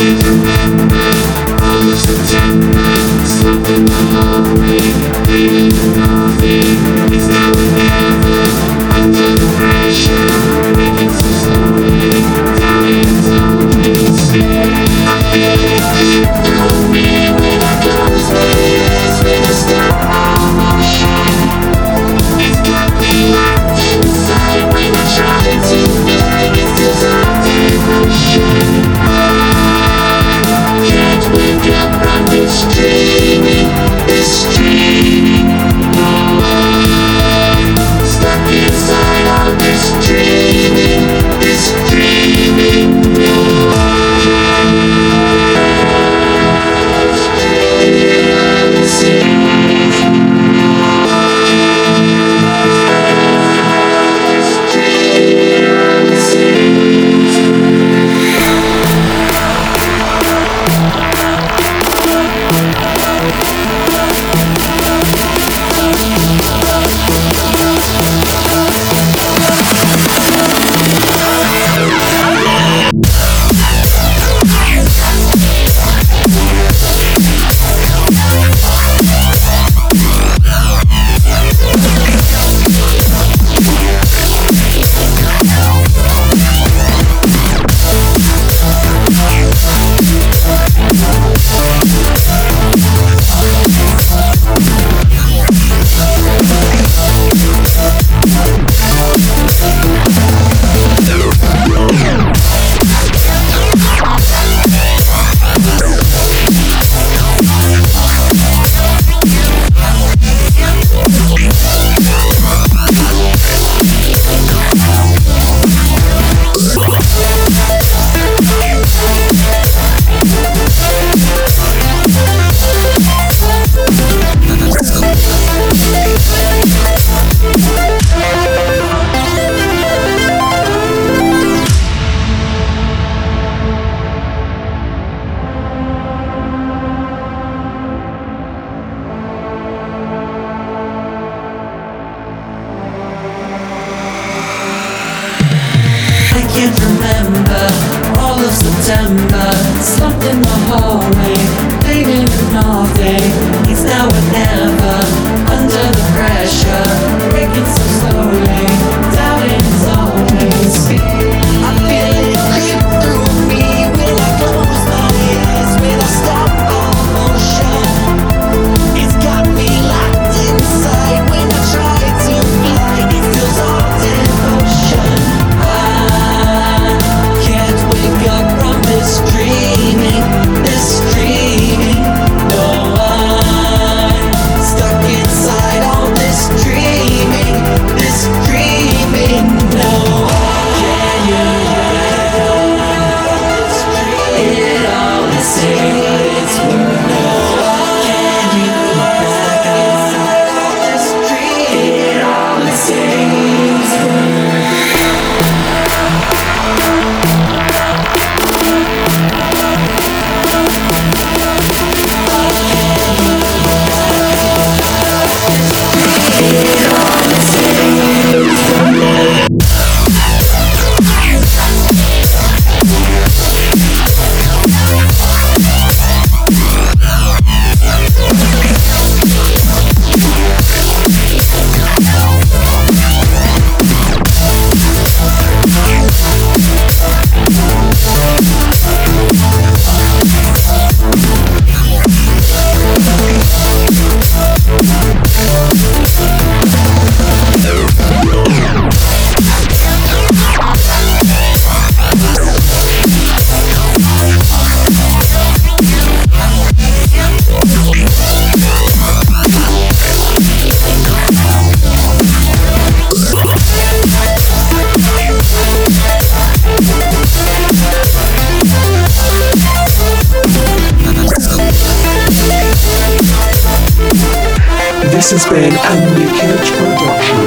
This has been a Nick Cage production.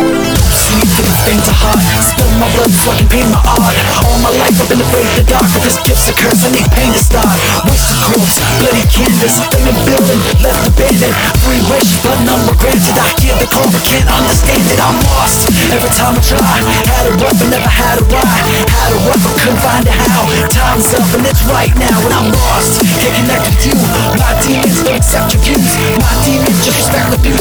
Pain to heart, spill my blood so I can paint my art. All my life I've been afraid of the dark, but this gift's a curse, I need pain to start. Wish to corpse, bloody canvas, in a building, left abandoned. Three wishes, but none were granted. I hear the call but can't understand it. I'm lost every time I try. Had a rough but never had a ride. Had a rough but couldn't find a how. Time's up and it's right now and I'm lost. Can't connect with you. My demons don't accept your views. My demons just respect the views.